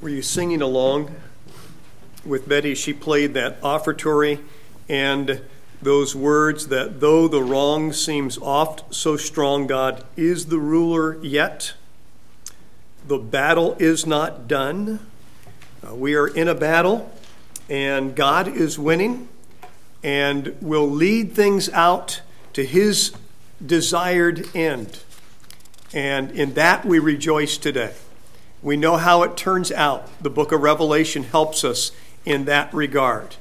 Were you singing along with Betty? She played that offertory and those words that though the wrong seems oft so strong, God is the ruler yet. The battle is not done. We are in a battle and God is winning and will lead things out to his desired end. And in that we rejoice today. We know how it turns out. The book of Revelation helps us in that regard.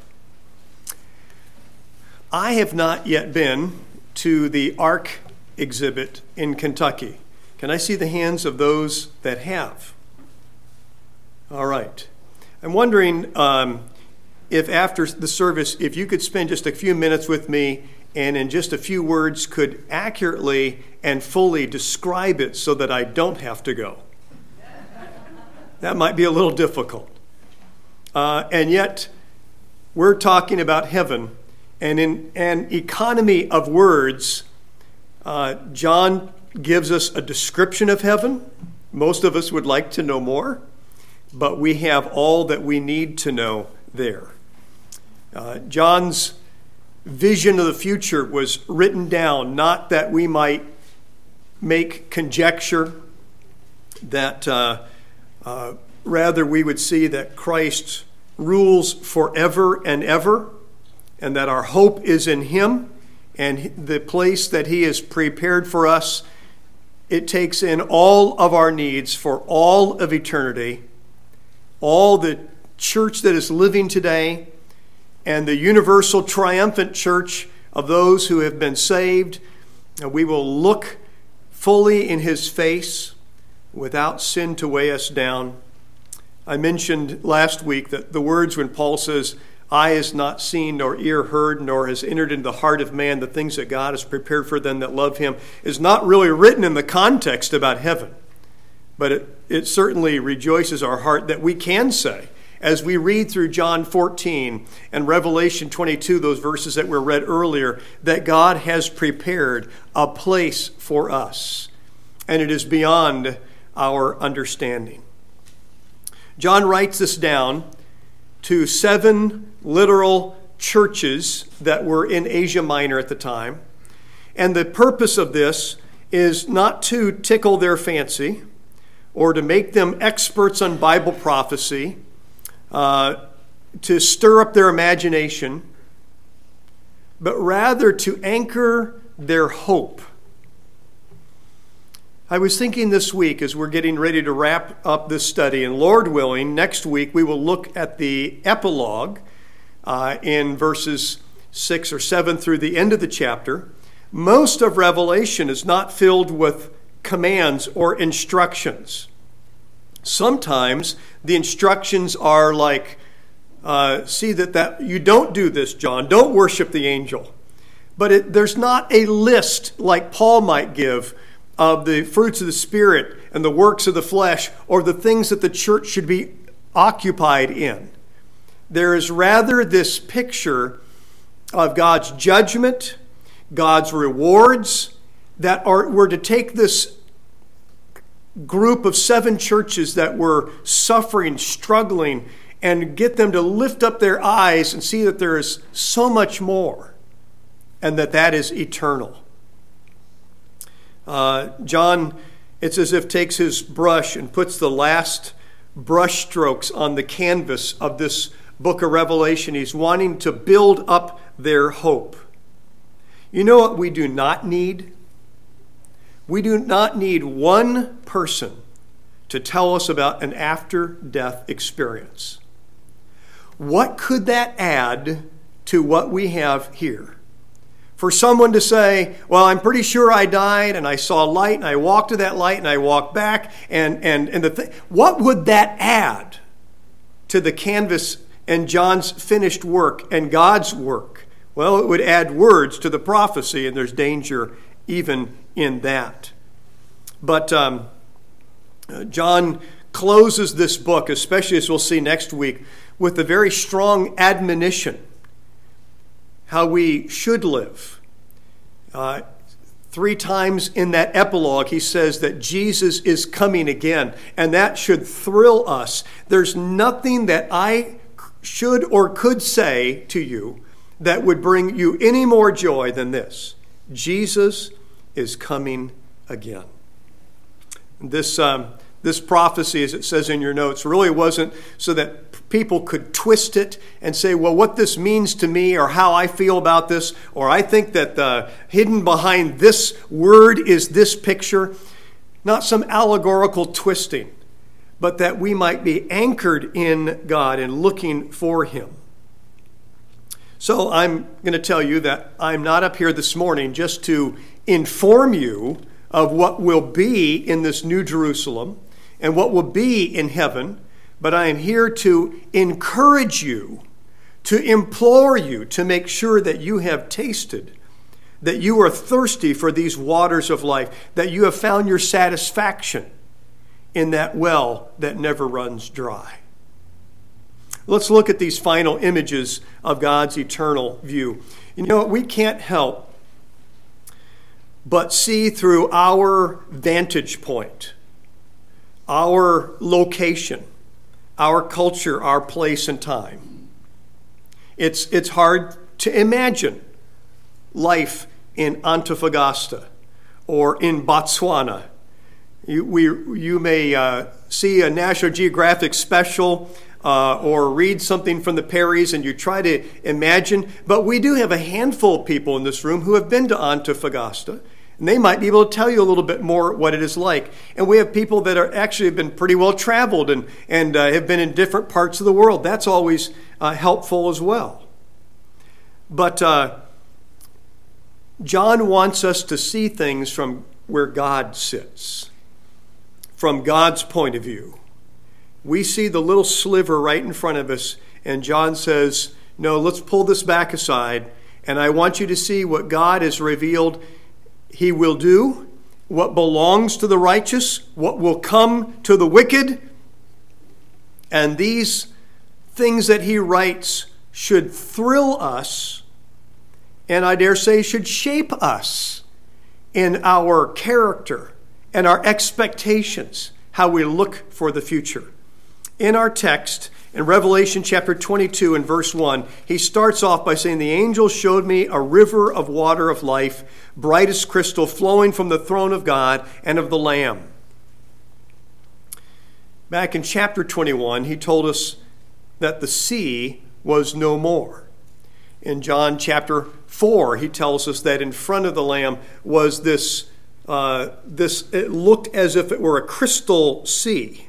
I have not yet been to the Ark exhibit in Kentucky. Can I see the hands of those that have? All right. I'm wondering if after the service, if you could spend just a few minutes with me and in just a few words could accurately and fully describe it so that I don't have to go. That might be a little difficult. And yet, we're talking about heaven. And in an economy of words, John gives us a description of heaven. Most of us would like to know more, but we have all that we need to know there. John's vision of the future was written down, not that we might make conjecture, that rather we would see that Christ rules forever and ever, and that our hope is in him, and the place that he has prepared for us, it takes in all of our needs for all of eternity, all the church that is living today, and the universal triumphant church of those who have been saved. And we will look fully in his face without sin to weigh us down. I mentioned last week that the words when Paul says, eye has not seen, nor ear heard, nor has entered into the heart of man the things that God has prepared for them that love him, is not really written in the context about heaven. But it certainly rejoices our heart that we can say, as we read through John 14 and Revelation 22, those verses that were read earlier, that God has prepared a place for us. And it is beyond our understanding. John writes this down to 7 literal churches that were in Asia Minor at the time. And the purpose of this is not to tickle their fancy or to make them experts on Bible prophecy, to stir up their imagination, but rather to anchor their hope. I was thinking this week as we're getting ready to wrap up this study, and Lord willing, next week we will look at the epilogue in verses 6 or 7 through the end of the chapter. Most of Revelation is not filled with commands or instructions. Sometimes the instructions are like, see that you don't do this, John. Don't worship the angel. But there's not a list like Paul might give of the fruits of the Spirit and the works of the flesh or the things that the church should be occupied in. There is rather this picture of God's judgment, God's rewards, that were to take this group of 7 churches that were suffering, struggling, and get them to lift up their eyes and see that there is so much more, and that is eternal. John, it's as if takes his brush and puts the last brush strokes on the canvas of this book of Revelation. He's wanting to build up their hope. You know what we do not need? We do not need one person to tell us about an after-death experience. What could that add to what we have here? For someone to say, well, I'm pretty sure I died and I saw light and I walked to that light and I walked back what would that add to the canvas and John's finished work and God's work? Well, it would add words to the prophecy, and there's danger even in that. But John closes this book, especially as we'll see next week, with a very strong admonition how we should live. 3 times in that epilogue, he says that Jesus is coming again, and that should thrill us. There's nothing that I should or could say to you that would bring you any more joy than this. Jesus is coming again. This prophecy, as it says in your notes, really wasn't so that people could twist it and say, well, what this means to me or how I feel about this, or I think that hidden behind this word is this picture. Not some allegorical twisting, but that we might be anchored in God and looking for him. So I'm going to tell you that I'm not up here this morning just to inform you of what will be in this New Jerusalem and what will be in heaven, but I am here to encourage you, to implore you to make sure that you have tasted, that you are thirsty for these waters of life, that you have found your satisfaction in that well that never runs dry. Let's look at these final images of God's eternal view. You know, we can't help but see through our vantage point, our location, our culture, our place and time. It's hard to imagine life in Antofagasta or in Botswana. You may see a National Geographic special or read something from the Perrys and you try to imagine, but we do have a handful of people in this room who have been to Antofagasta, and they might be able to tell you a little bit more what it is like. And we have people that are actually have been pretty well traveled and have been in different parts of the world. That's always helpful as well. But John wants us to see things from where God sits, from God's point of view. We see the little sliver right in front of us, and John says, no, let's pull this back aside, and I want you to see what God has revealed he will do, what belongs to the righteous, what will come to the wicked, and these things that he writes should thrill us, and I dare say should shape us in our character and our expectations, how we look for the future. In our text, in Revelation chapter 22 and verse 1, he starts off by saying, the angel showed me a river of water of life, bright as crystal, flowing from the throne of God and of the Lamb. Back in chapter 21, he told us that the sea was no more. In John chapter 4, he tells us that in front of the Lamb was this, it looked as if it were a crystal sea.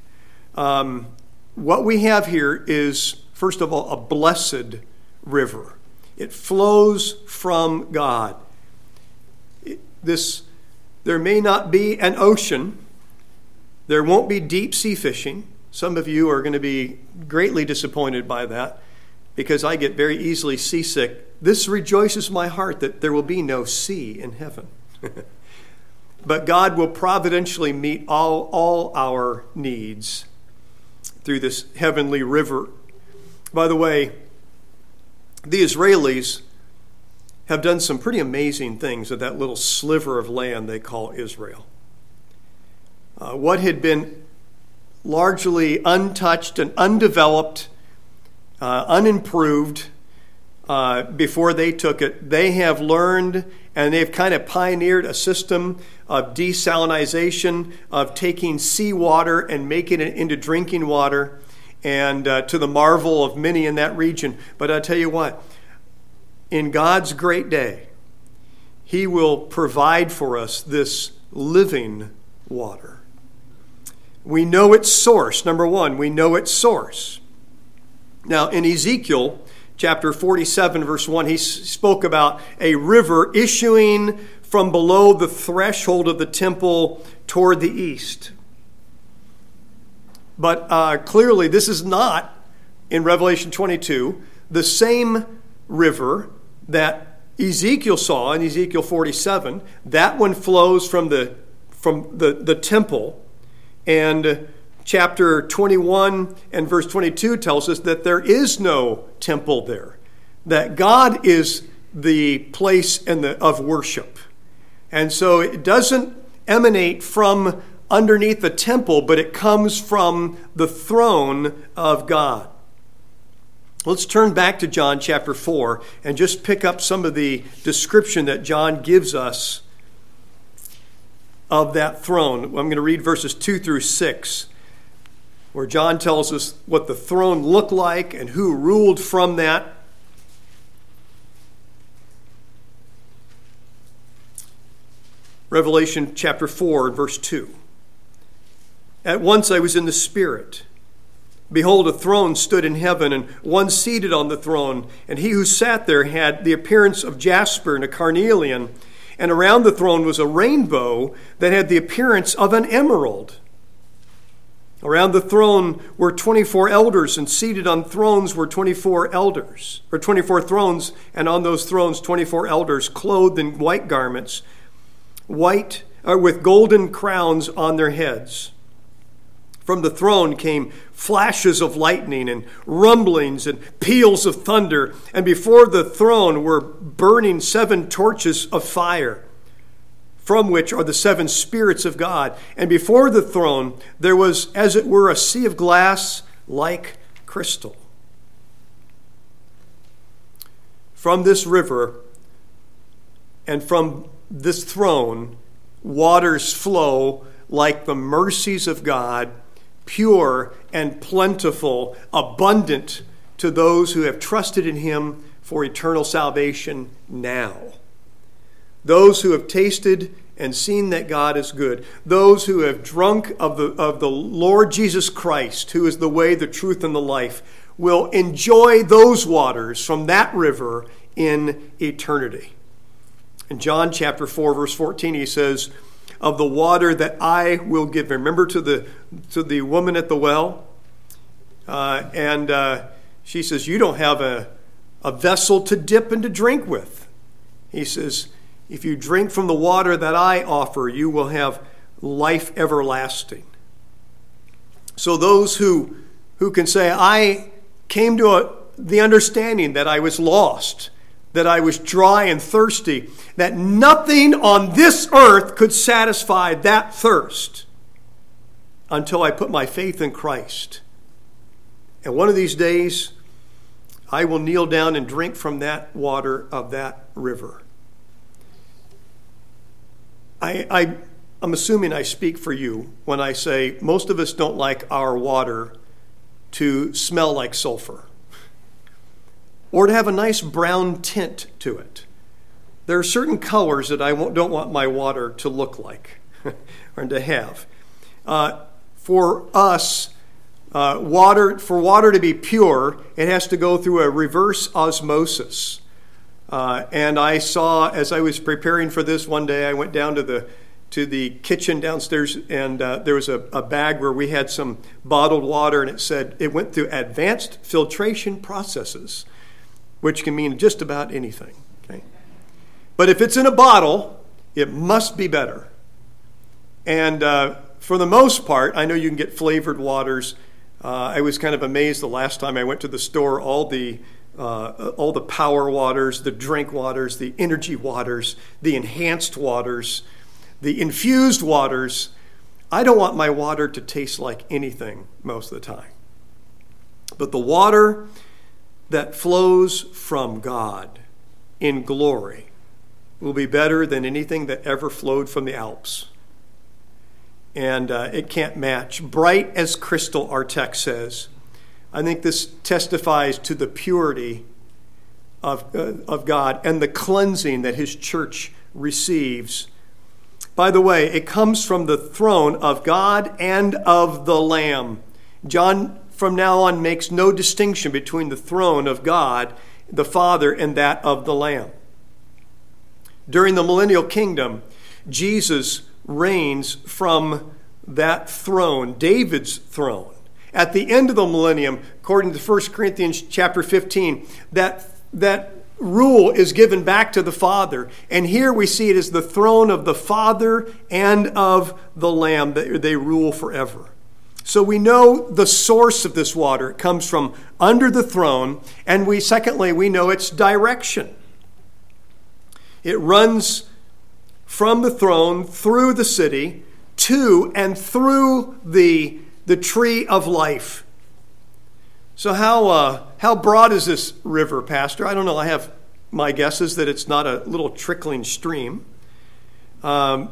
What we have here is, first of all, a blessed river. It flows from God. There may not be an ocean. There won't be deep sea fishing. Some of you are going to be greatly disappointed by that because I get very easily seasick. This rejoices my heart that there will be no sea in heaven. But God will providentially meet all our needs through this heavenly river. By the way, the Israelis have done some pretty amazing things with that little sliver of land they call Israel. What had been largely untouched and undeveloped, unimproved before they took it, they have learned and they've kind of pioneered a system of desalinization, of taking seawater and making it into drinking water, and to the marvel of many in that region. But I tell you what, in God's great day, he will provide for us this living water. We know its source. Number one, we know its source. Now, in Ezekiel chapter 47, verse 1, he spoke about a river issuing from below the threshold of the temple toward the east. But clearly, this is not, in Revelation 22, the same river that Ezekiel saw in Ezekiel 47. That one flows from the temple. And chapter 21 and verse 22 tells us that there is no temple there, that God is the place of worship. And so it doesn't emanate from underneath the temple, but it comes from the throne of God. Let's turn back to John chapter 4 and just pick up some of the description that John gives us of that throne. I'm going to read verses 2 through 6, where John tells us what the throne looked like and who ruled from that. Revelation chapter 4, verse 2. At once I was in the Spirit. Behold, a throne stood in heaven, and one seated on the throne. And he who sat there had the appearance of jasper and a carnelian. And around the throne was a rainbow that had the appearance of an emerald. Around the throne were 24 elders, and seated on thrones were 24 elders, or 24 thrones, and on those thrones 24 elders, clothed in white garments, with golden crowns on their heads. From the throne came flashes of lightning and rumblings and peals of thunder, and before the throne were burning 7 torches of fire, from which are the 7 spirits of God. And before the throne there was, as it were, a sea of glass like crystal. From this river and from this throne, waters flow like the mercies of God, pure and plentiful, abundant to those who have trusted in him for eternal salvation now. Those who have tasted and seen that God is good. Those who have drunk of the Lord Jesus Christ, who is the way, the truth, and the life, will enjoy those waters from that river in eternity. In John chapter 4, verse 14, he says, of the water that I will give. Remember to the woman at the well? And she says, you don't have a vessel to dip and to drink with. He says, if you drink from the water that I offer, you will have life everlasting. So those who can say, I came to the understanding that I was lost, that I was dry and thirsty, that nothing on this earth could satisfy that thirst until I put my faith in Christ. And one of these days, I will kneel down and drink from that water of that river. I'm assuming I speak for you when I say most of us don't like our water to smell like sulfur, or to have a nice brown tint to it. There are certain colors that I don't want my water to look like or to have. For us, for water to be pure, it has to go through a reverse osmosis. And I saw, as I was preparing for this one day, I went down to the kitchen downstairs, and there was a bag where we had some bottled water, and it said it went through advanced filtration processes, which can mean just about anything. Okay? But if it's in a bottle, it must be better. And for the most part, I know you can get flavored waters. I was kind of amazed the last time I went to the store, all the power waters, the drink waters, the energy waters, the enhanced waters, the infused waters. I don't want my water to taste like anything most of the time. But the water that flows from God in glory will be better than anything that ever flowed from the Alps. And it can't match. Bright as crystal, our text says. I think this testifies to the purity of God and the cleansing that his church receives. By the way, it comes from the throne of God and of the Lamb. John, from now on, makes no distinction between the throne of God, the Father, and that of the Lamb. During the millennial kingdom, Jesus reigns from that throne, David's throne. At the end of the millennium, according to 1 Corinthians chapter 15, that rule is given back to the Father. And here we see it as the throne of the Father and of the Lamb, that they rule forever. So we know the source of this water. It comes from under the throne. And secondly, we know its direction. It runs from the throne through the city to and through the tree of life. So how broad is this river, Pastor? I don't know. I have my guess is that it's not a little trickling stream. And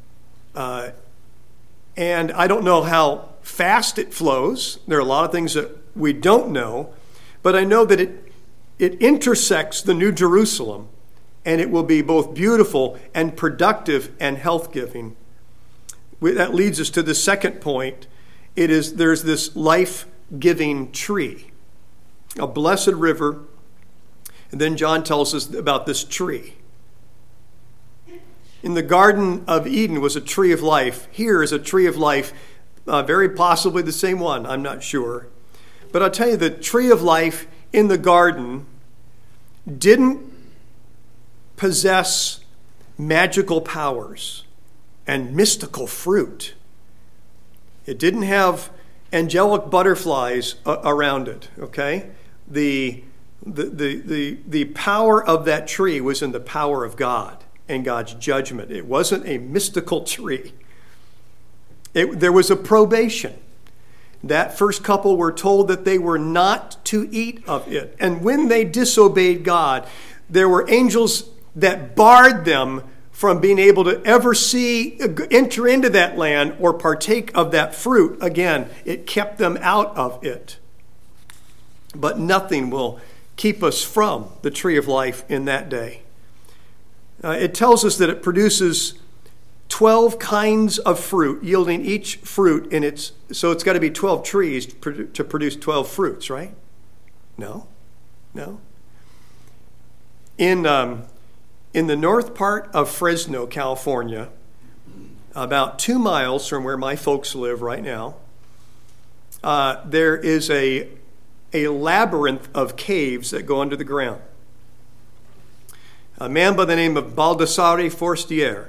I don't know how fast it flows. There are a lot of things that we don't know. But I know that it intersects the New Jerusalem, and it will be both beautiful and productive and health-giving. That leads us to the second point. There's this life-giving tree, a blessed river. And then John tells us about this tree. In the Garden of Eden was a tree of life. Here is a tree of life, very possibly the same one, I'm not sure. But I'll tell you, the tree of life in the garden didn't possess magical powers and mystical fruit. It didn't have angelic butterflies around it, okay? The power of that tree was in the power of God and God's judgment. It wasn't a mystical tree. There was a probation. That first couple were told that they were not to eat of it. And when they disobeyed God, there were angels that barred them from being able to ever enter into that land or partake of that fruit. Again, it kept them out of it. But nothing will keep us from the tree of life in that day. It tells us that it produces 12 kinds of fruit, yielding each fruit in its... So it's got to be 12 trees to produce 12 fruits, right? No. In the north part of Fresno, California, about 2 miles from where my folks live right now, there is a labyrinth of caves that go under the ground. A man by the name of Baldassare Forestier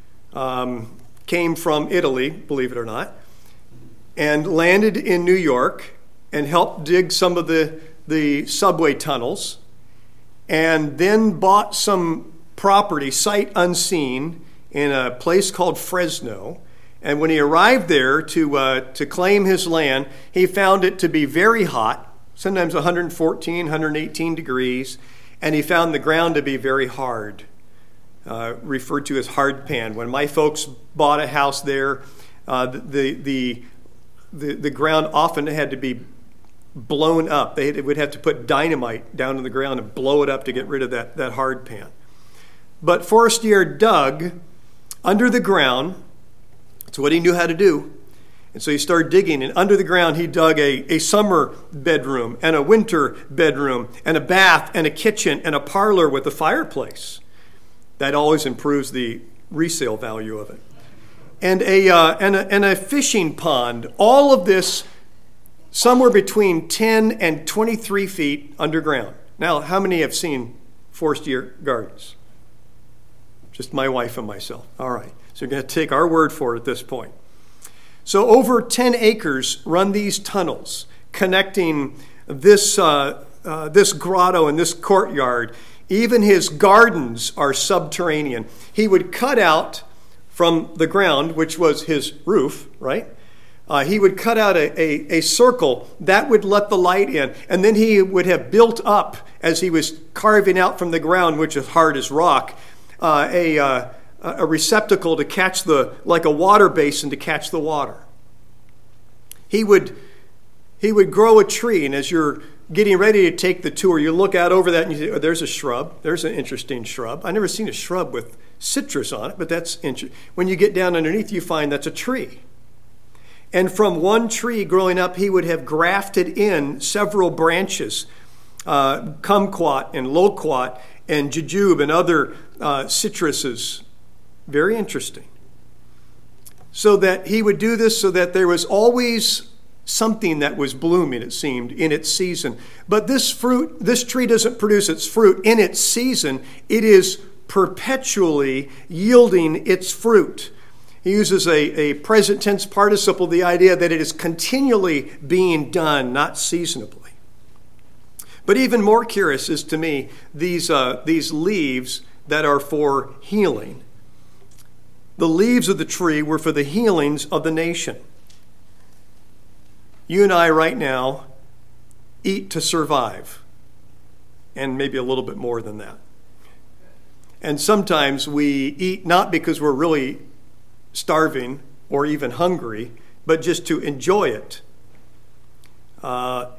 came from Italy, believe it or not, and landed in New York and helped dig some of the subway tunnels, and then bought some property, sight unseen, in a place called Fresno. And when he arrived there to claim his land, he found it to be very hot, sometimes 114, 118 degrees, and he found the ground to be very hard, referred to as hard pan. When my folks bought a house there, the ground often had to be blown up. They would have to put dynamite down in the ground and blow it up to get rid of that hard pan. But Forestier dug under the ground. That's what he knew how to do. And so he started digging, and under the ground he dug a summer bedroom and a winter bedroom and a bath and a kitchen and a parlor with a fireplace. That always improves the resale value of it. And a fishing pond. All of this somewhere between 10 and 23 feet underground. Now, how many have seen Forestier Gardens? Just my wife and myself. All right. So you're going to take our word for it at this point. So over 10 acres run these tunnels connecting this grotto and this courtyard. Even his gardens are subterranean. He would cut out from the ground, which was his roof, right? He would cut out a circle that would let the light in. And then he would have built up, as he was carving out from the ground, which is hard as rock, a receptacle to catch like a water basin to catch the water. He would grow a tree, and as you're getting ready to take the tour, you look out over that and you say, oh, there's a shrub. There's an interesting shrub. I've never seen a shrub with citrus on it, but that's interesting. When you get down underneath, you find that's a tree. And from one tree growing up, he would have grafted in several branches, kumquat and loquat and jujube and other citruses. Very interesting. So that he would do this so that there was always something that was blooming, it seemed, in its season. But this tree doesn't produce its fruit in its season. It is perpetually yielding its fruit. He uses a present tense participle, the idea that it is continually being done, not seasonably. But even more curious is to me these leaves that are for healing. the leaves of the tree were for the healings of the nation. You and I right now eat to survive, and maybe a little bit more than that. And sometimes we eat not because we're really starving or even hungry, but just to enjoy it. But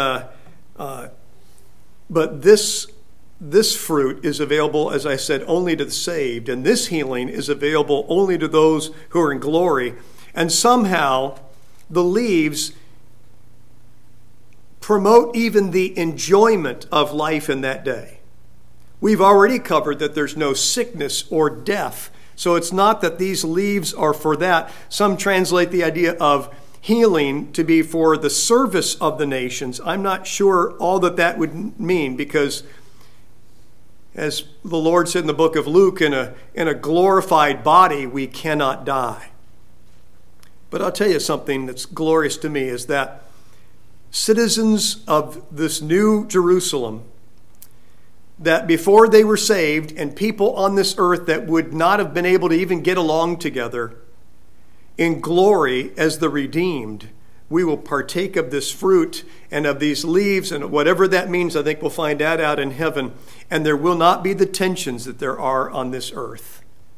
this fruit is available, as I said, only to the saved, and this healing is available only to those who are in glory. And somehow the leaves promote even the enjoyment of life in that day. We've already covered that there's no sickness or death, so it's not that these leaves are for that. Some translate the idea of healing to be for the service of the nations. I'm not sure all that would mean, because as the Lord said in the book of Luke, in a glorified body we cannot die. But I'll tell you something that's glorious to me is that citizens of this new Jerusalem, that before they were saved, and people on this earth that would not have been able to even get along together, in glory as the redeemed, we will partake of this fruit and of these leaves, and whatever that means, I think we'll find that out in heaven. And there will not be the tensions that there are on this earth.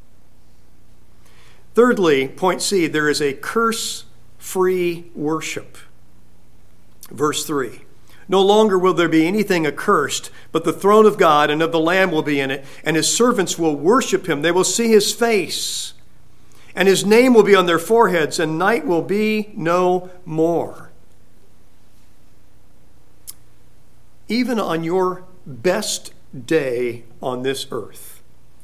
Thirdly, point C, there is a curse-free worship. Verse 3, no longer will there be anything accursed, but the throne of God and of the Lamb will be in it, and his servants will worship him. They will see his face, and his name will be on their foreheads, and night will be no more. Even on your best day on this earth,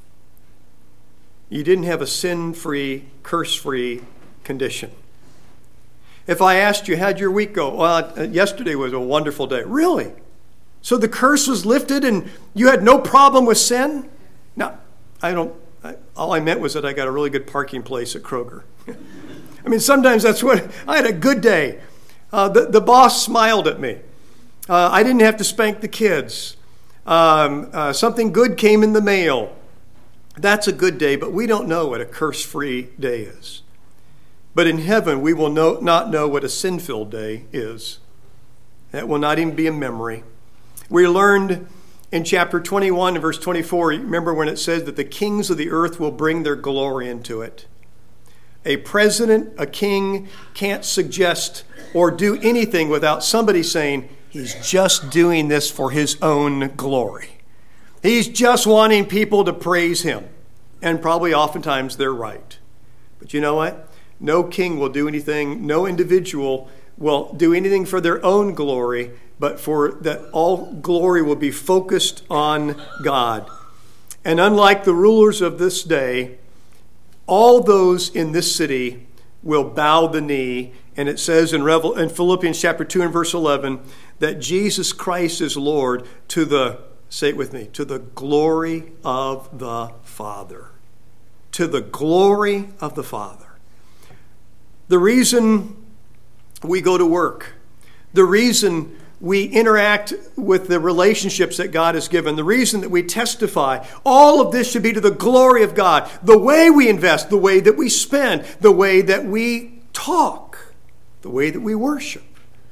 you didn't have a sin-free, curse-free condition. If I asked you, how'd your week go? Well, yesterday was a wonderful day. Really? So the curse was lifted and you had no problem with sin? No, all I meant was that I got a really good parking place at Kroger. I mean, sometimes that's what, I had a good day. The boss smiled at me. I didn't have to spank the kids. Something good came in the mail. That's a good day, but we don't know what a curse-free day is. But in heaven, we will not know what a sin-filled day is. That will not even be a memory. We learned in chapter 21 and verse 24, remember when it says that the kings of the earth will bring their glory into it. A president, a king, can't suggest or do anything without somebody saying, he's just doing this for his own glory. He's just wanting people to praise him. And probably oftentimes they're right. But you know what? No king will do anything, no individual will do anything for their own glory, but for that all glory will be focused on God. And unlike the rulers of this day, all those in this city will bow the knee. And it says in Philippians chapter 2 and verse 11 that Jesus Christ is Lord to the, say it with me, to the glory of the Father. To the glory of the Father. The reason we go to work, the reason we interact with the relationships that God has given, the reason that we testify, all of this should be to the glory of God. The way we invest, the way that we spend, the way that we talk, the way that we worship,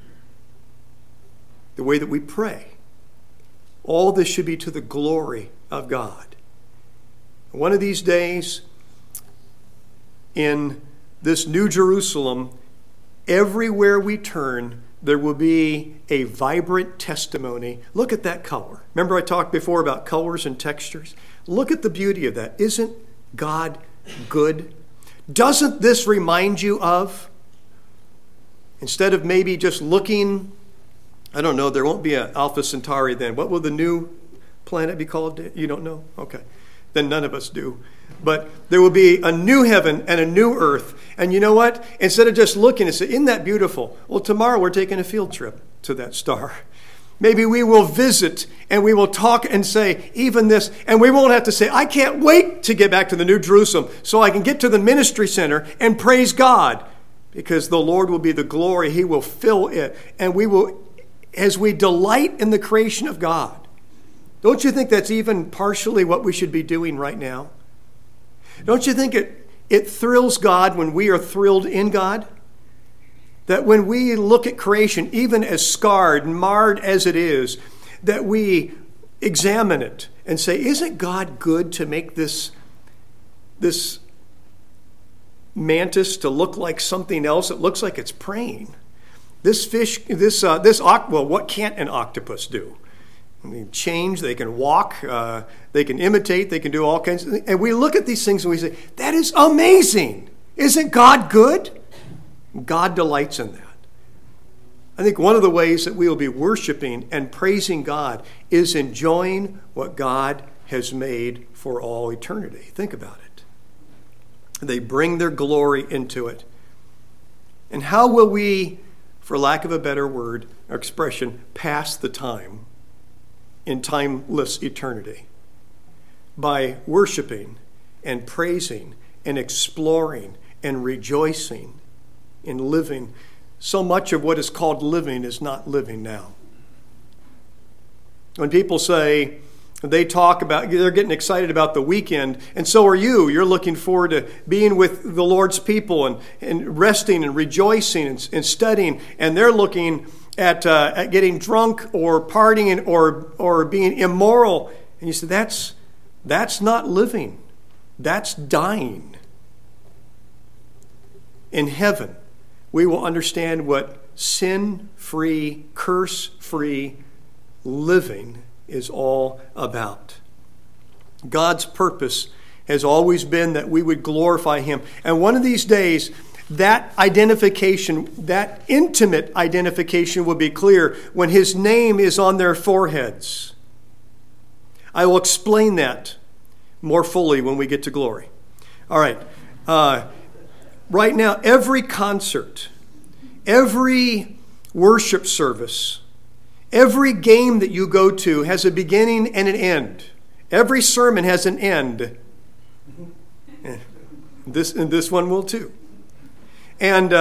the way that we pray. All this should be to the glory of God. One of these days, in this new Jerusalem, everywhere we turn, there will be a vibrant testimony. Look at that color. Remember I talked before about colors and textures? Look at the beauty of that. Isn't God good? Doesn't this remind you of, instead of maybe just looking, I don't know, there won't be an Alpha Centauri then. What will the new planet be called? You don't know? Okay. Then none of us do. But there will be a new heaven and a new earth. And you know what? Instead of just looking and say, isn't that beautiful? Well, tomorrow we're taking a field trip to that star. Maybe we will visit and we will talk and say, even this, and we won't have to say, I can't wait to get back to the New Jerusalem so I can get to the ministry center and praise God. Because the Lord will be the glory. He will fill it. And we will, as we delight in the creation of God. Don't you think that's even partially what we should be doing right now? Don't you think it thrills God when we are thrilled in God. That when we look at creation, even as scarred and marred as it is, that we examine it and say, isn't God good to make this mantis to look like something else? It looks like it's praying. This fish, what can't an octopus do? They can change, they can walk, they can imitate, they can do all kinds of things. And we look at these things and we say, that is amazing. Isn't God good? God delights in that. I think one of the ways that we will be worshiping and praising God is enjoying what God has made for all eternity. Think about it. They bring their glory into it. And how will we, for lack of a better word or expression, pass the time in timeless eternity? By worshiping and praising and exploring and rejoicing in living. So much of what is called living is not living now. When people say, they talk about, they're getting excited about the weekend, and so are you. You're looking forward to being with the Lord's people and resting and rejoicing and studying, and they're looking at getting drunk or partying or being immoral. And you say, that's not living. That's dying. In heaven, we will understand what sin-free, curse-free living is all about. God's purpose has always been that we would glorify Him. And one of these days, that identification, that intimate identification will be clear when His name is on their foreheads. I will explain that more fully when we get to glory. All right. Right now, every concert, every worship service, every game that you go to has a beginning and an end. Every sermon has an end. This one will too. And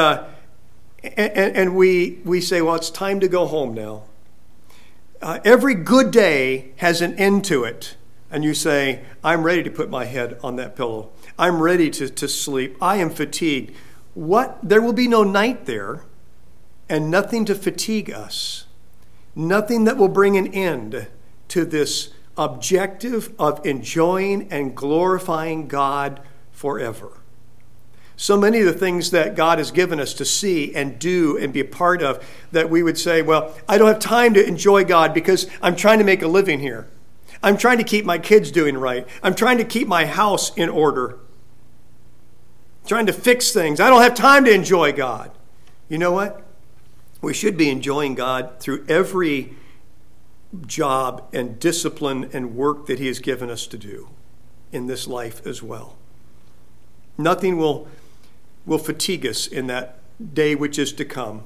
we say, well, it's time to go home now. Every good day has an end to it. And you say, I'm ready to put my head on that pillow. I'm ready to sleep. I am fatigued. There will be no night there, and nothing to fatigue us. Nothing that will bring an end to this objective of enjoying and glorifying God forever. So many of the things that God has given us to see and do and be a part of, that we would say, well, I don't have time to enjoy God because I'm trying to make a living here. I'm trying to keep my kids doing right. I'm trying to keep my house in order. Trying to fix things. I don't have time to enjoy God. You know what? We should be enjoying God through every job and discipline and work that He has given us to do in this life as well. Nothing will fatigue us in that day which is to come.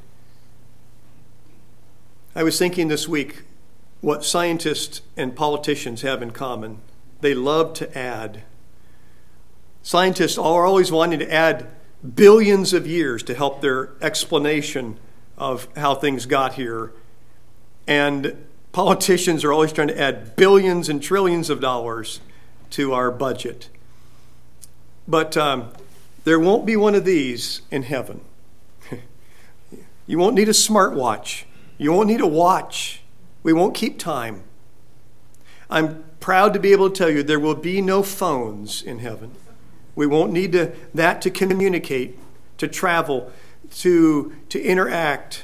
I was thinking this week what scientists and politicians have in common. They love to add. Scientists are always wanting to add billions of years to help their explanation of how things got here. And politicians are always trying to add billions and trillions of dollars to our budget. But there won't be one of these in heaven. You won't need a smartwatch. You won't need a watch. We won't keep time. I'm proud to be able to tell you there will be no phones in heaven. We won't need that to communicate, to travel, to interact.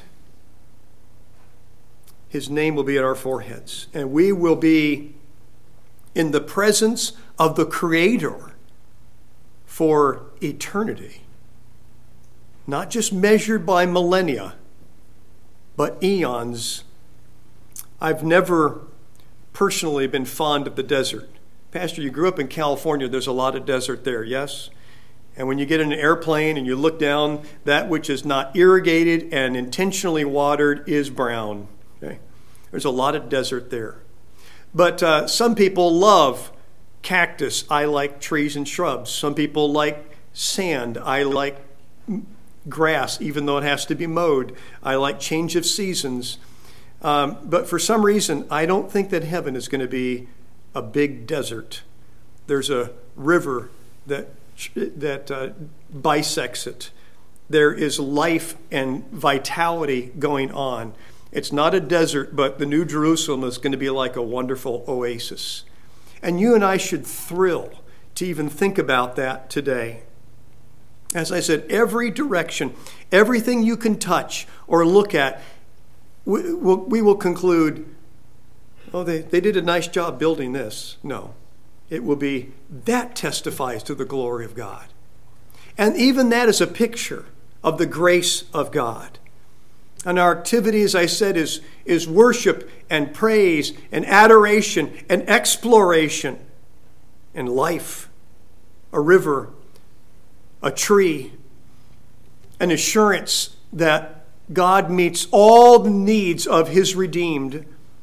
His name will be at our foreheads. And we will be in the presence of the Creator for eternity. Not just measured by millennia, but eons. I've never personally been fond of the desert. Pastor, you grew up in California. There's a lot of desert there, yes? And when you get in an airplane and you look down, that which is not irrigated and intentionally watered is brown. Okay? There's a lot of desert there. But some people love cactus. I like trees and shrubs. Some people like sand. I like grass, even though it has to be mowed. I like change of seasons. But for some reason, I don't think that heaven is going to be a big desert. There's a river that bisects it. There is life and vitality going on. It's not a desert, but the New Jerusalem is going to be like a wonderful oasis. And you and I should thrill to even think about that today. As I said, every direction, everything you can touch or look at, we will conclude, oh, they did a nice job building this. No, it will be, that testifies to the glory of God. And even that is a picture of the grace of God. And our activity, as I said, is worship and praise and adoration and exploration and life, a river, a tree, an assurance that God meets all the needs of his redeemed.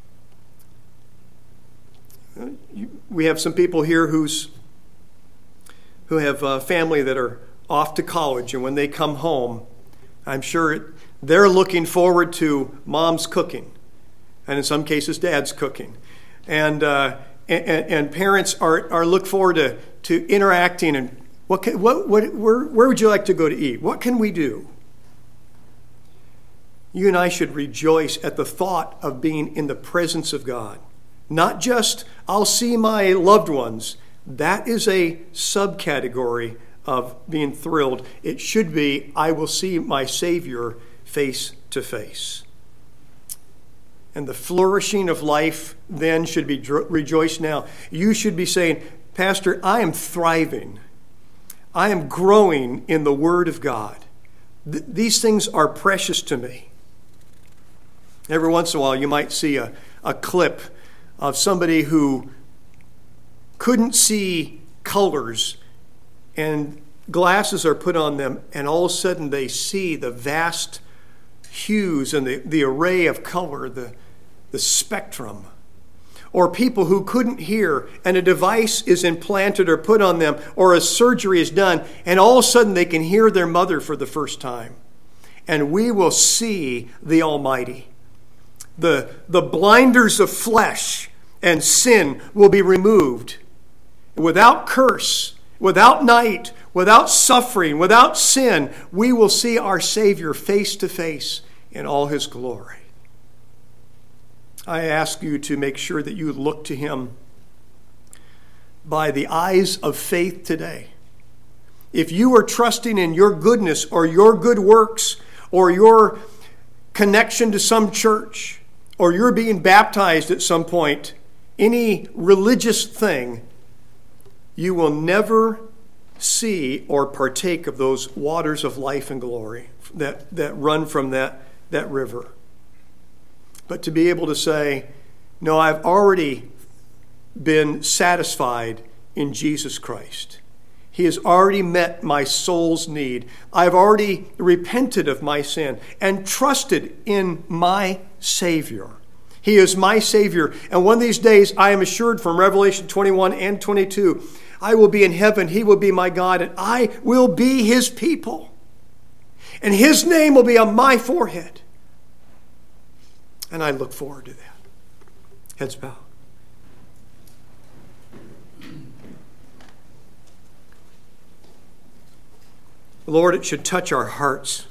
We have some people here who have family that are off to college, and when they come home, I'm sure they're looking forward to mom's cooking, and in some cases, dad's cooking, and parents are look forward to interacting. And where would you like to go to eat? What can we do? You and I should rejoice at the thought of being in the presence of God. Not just, I'll see my loved ones. That is a subcategory of being thrilled. It should be, I will see my Savior face to face. And the flourishing of life then should be rejoice now. You should be saying, Pastor, I am thriving. I am growing in the Word of God. These things are precious to me. Every once in a while, you might see a clip of somebody who couldn't see colors, and glasses are put on them, and all of a sudden they see the vast hues and the array of color, the spectrum. Or people who couldn't hear, and a device is implanted or put on them, or a surgery is done, and all of a sudden they can hear their mother for the first time. And we will see the Almighty. The blinders of flesh and sin will be removed. Without curse, without night, without suffering, without sin, we will see our Savior face to face in all his glory. I ask you to make sure that you look to him by the eyes of faith today. If you are trusting in your goodness or your good works or your connection to some church, or you're being baptized at some point, any religious thing, you will never see or partake of those waters of life and glory that run from that river. But to be able to say, no, I've already been satisfied in Jesus Christ. He has already met my soul's need. I've already repented of my sin and trusted in my Savior. He is my Savior. And one of these days, I am assured from Revelation 21 and 22, I will be in heaven, he will be my God, and I will be his people. And his name will be on my forehead. And I look forward to that. Heads bowed. Lord, it should touch our hearts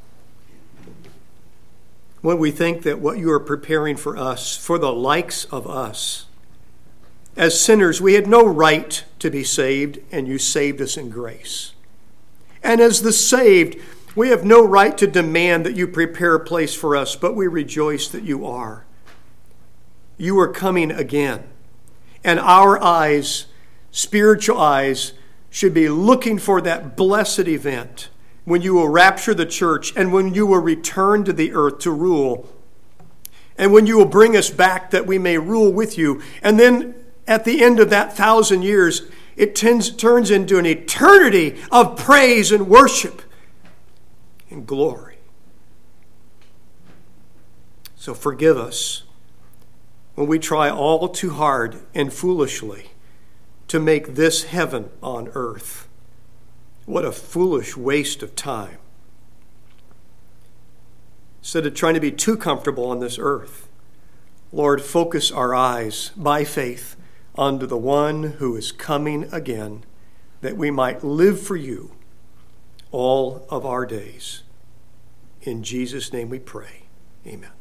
when we think that what you are preparing for us, for the likes of us. As sinners, we had no right to be saved, and you saved us in grace. And as the saved, we have no right to demand that you prepare a place for us, but we rejoice that you are. You are coming again. And our eyes, spiritual eyes, should be looking for that blessed event when you will rapture the church and when you will return to the earth to rule. And when you will bring us back that we may rule with you. And then at the end of that 1,000 years, it turns into an eternity of praise and worship and glory. So forgive us when we try all too hard and foolishly to make this heaven on earth. What a foolish waste of time. Instead of trying to be too comfortable on this earth, Lord, focus our eyes by faith onto the one who is coming again, that we might live for you all of our days. In Jesus' name we pray. Amen.